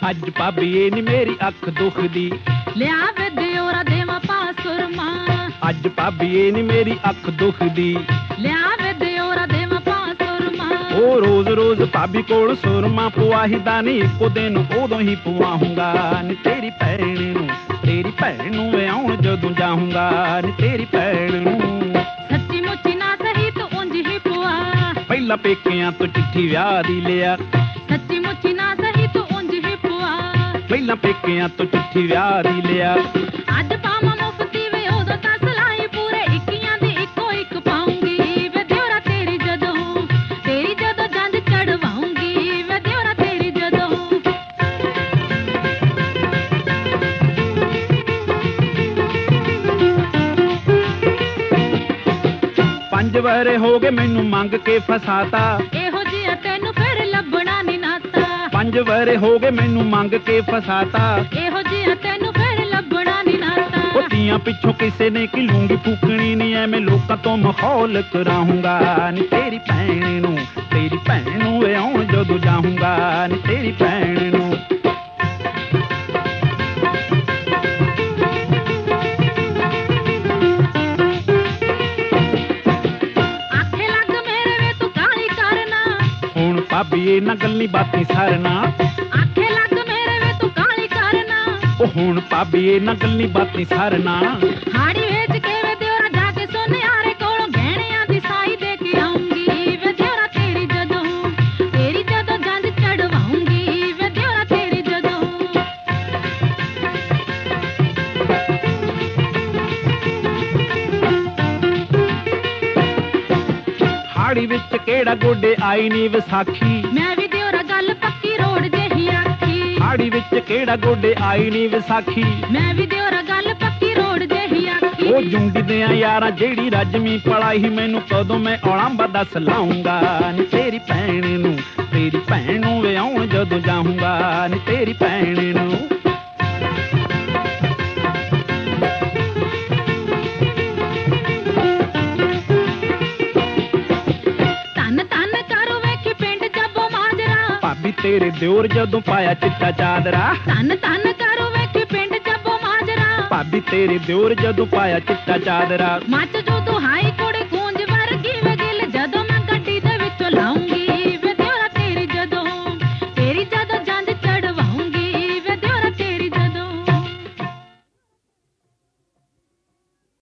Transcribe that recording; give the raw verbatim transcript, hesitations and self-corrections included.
ਅੱਜ ਭਾਬੀਏ ਨੀ ਮੇਰੀ ਅੱਖ ਦੁਖਦੀ, ਲਿਆ ਵੇ ਦਿਓਰਾ ਦੇਵਾ ਪਾਸੁਰਮਾ। ਅੱਜ ਭਾਬੀਏ ਨੀ ਮੇਰੀ ਅੱਖ ਦੁਖਦੀ, ਲਿਆ ਵੇ ਦਿਓਰਾ ਦੇਵਾ ਪਾਸੁਰਮਾ। ਉਹ ਰੋਜ਼ ਰੋਜ਼ ਭਾਬੀ ਕੋਲ ਸੁਰਮਾ ਪਵਾਹੀਦਾ ਨੀ, ਇੱਕੋ ਦਿਨ ਉਦੋਂ ਹੀ ਪਵਾਹੂੰਗਾ ਨੀ ਤੇਰੀ ਭੈਣ ਨੂੰ, ਤੇਰੀ ਭੈਣ ਨੂੰ ਵਿਆਹੁਣ ਜਦੋਂ ਜਾਊਂਗਾ ਨੀ ਤੇਰੀ ਭੈਣ ਨੂੰ। ਸੱਚੀ ਮੁੱਚੀ ਨਾ ਸਹੀ ਤੂੰ ਉਂਝ ਹੀ ਪਵਾ, ਪਹਿਲਾਂ ਪੇਕਿਆਂ ਤੋਂ ਚਿੱਠੀ ਵਿਆਹ ਦੀ ਲਿਆ। ਸੱਚੀ ਮੁੱਚੀ ਨਾ ਸਹੀ ਤੂੰ ਉਂਝ ਹੀ ਪਵਾ, ਪਹਿਲਾਂ ਪੇਕਿਆਂ ਤੋਂ ਚਿੱਠੀ ਵਿਆਹ ਦੀ ਲਿਆ। ਅੱਜ ਪਾਵਾਂ ਮੁਫਤੀ ਵੇ ਉਦੋਂ ਤਾਂ ਸਲਾਈ ਪੂਰੇ ਇੱਕੀਆਂ ਦੀ ਇੱਕੋ ਇੱਕ ਪਾਉਂਗੀ ਵੇ ਦਿਓਰਾ ਤੇਰੀ ਜਦੋਂ, ਤੇਰੀ ਜਦੋਂ ਜੰਜ ਚੜਵਾਉਂਗੀ ਵੇ ਦਿਓਰਾ ਤੇਰੀ ਜਦੋਂ। ਪੰਜ ਵਾਰੇ ਹੋ ਗਏ ਮੈਨੂੰ ਮੰਗ ਕੇ ਫਸਾਤਾ, ਇਹੋ ਜਿਹਾ ਤੈਨੂੰ ਫਿਰ ਲੱਭਣਾ ਨੀ ਨਾਤਾ। ਪੰਜ ਵਾਰੇ ਹੋ ਗਏ ਮੈਨੂੰ ਮੰਗ ਕੇ ਫਸਾਤਾ, ਇਹੋ ਜਿਹਾ ਤੈਨੂੰ ਫਿਰ ਲੱਭਣਾ ਨੀ ਨਾਤਾ। ਉਹ ਧੀਆਂ ਪਿੱਛੋਂ ਕਿਸੇ ਨੇ ਕਿਲੂੰਗੀ ਫੂਕਣੀ ਨੀ, ਐਵੇਂ ਲੋਕਾਂ ਤੋਂ ਮਖੌਲ ਕਰਾਉਂਗਾ ਨੀ ਤੇਰੀ ਭੈਣ ਨੂੰ, ਤੇਰੀ ਭੈਣ ਨੂੰ ਵਿਆਹੁਣ ਜਦੋਂ ਜਾਊਂਗਾ ਨੀ ਤੇਰੀ ਭੈਣ ਨੂੰ। ਆਖੇ ਲੱਗ ਮੇਰੇ ਵੇ ਤੂੰ ਕਾਹਲੀ ਕਰਨਾ, ਹੁਣ ਭਾਬੀਏ ਨਾ ਗੱਲੀ ਬਾਤੀ ਸਰਨਾ, ਆਖੇ ਲੱਗ ਮੇਰੇ ਵੇ ਤੂੰ ਕਾਹਲੀ ਕਰਨਾ। ਉਹ ਹੁਣ ਭਾਬੀਏ ਨਾ ਗੱਲੀ ਬਾਤੀ ਸਰਨਾ। ਹਾੜੀ ਵੇਚ ਕੇ ਵੇ ਦਿਓਰਾ ਜਾ ਕੇ ਸੁਨਿਆਰੇ ਕੋਲੋਂ ਗਹਿਣਿਆਂ ਦੀ ਸਾਈ ਦੇ ਕੇ ਆਉਂਗੀ ਵੇ ਦਿਓਰਾ ਤੇਰੀ ਜਦੋਂ, ਤੇਰੀ ਜਦੋਂ ਜੰਜ ਚੜਵਾਉਂਗੀ ਵੇ ਦਿਓਰਾ ਤੇਰੀ ਜਦੋਂ। ਹਾੜੀ ਵਿੱਚ ਕਿਹੜਾ ਗੋਡੇ ਆਈ ਨੀ ਵਿਸਾਖੀ, ਮੈਂ ਵੀ ਦਿਓਰਾ ਗੱਲ ਪੱਕੀ ਰੋੜ ਜਿਹੀ ਆਖੀ। ਹਾੜੀ ਵਿੱਚ ਕਿਹੜਾ ਗੋਡੇ ਆਈ ਨੀ ਵਿਸਾਖੀ, ਮੈਂ ਵੀ ਦਿਓਰਾ ਗੱਲ ਪੱਕੀ ਰੋੜ ਜਿਹੀ ਆਖੀ। ਉਹ ਜੁੰਡੀ ਦਿਆਂ ਯਾਰਾਂ ਜਿਹੜੀ ਰਜਮੀ ਪੜਾਈ, ਮੈਨੂੰ ਕਦੋਂ ਮੈਂ ਔਲਾਂਬਾ ਦੱਸ ਲਾਉਂਗਾ ਨੀ ਤੇਰੀ ਭੈਣ ਨੂੰ, ਤੇਰੀ ਭੈਣ ਨੂੰ ਵਿਆਹੁਣ ਜਦੋਂ ਜਾਊਂਗਾ ਨੀ ਤੇਰੀ ਭੈਣ ਨੂੰ। ਧੰਨ ਧੰਨ ਕਰੋ ਵੇਖੀ ਪਿੰਡ ਜੱਬੋ ਮਾਜਰਾ, ਭਾਬੀ ਤੇਰੇ ਦਿਓਰ ਜਦੋਂ ਪਾਇਆ ਚਿੱਟਾ ਚਾਦਰਾ, ਧੰਨ ਧੰਨ ਕਰੋ ਵੇਖੀ ਪਿੰਡ ਜੱਬੋ ਮਾਜਰਾ। ਭਾਬੀ ਤੇਰੇ ਦਿਓਰ ਜਦੋਂ ਪਾਇਆ ਚਿੱਟਾ ਚਾਦਰਾ। ਮੱਚ ਜੂ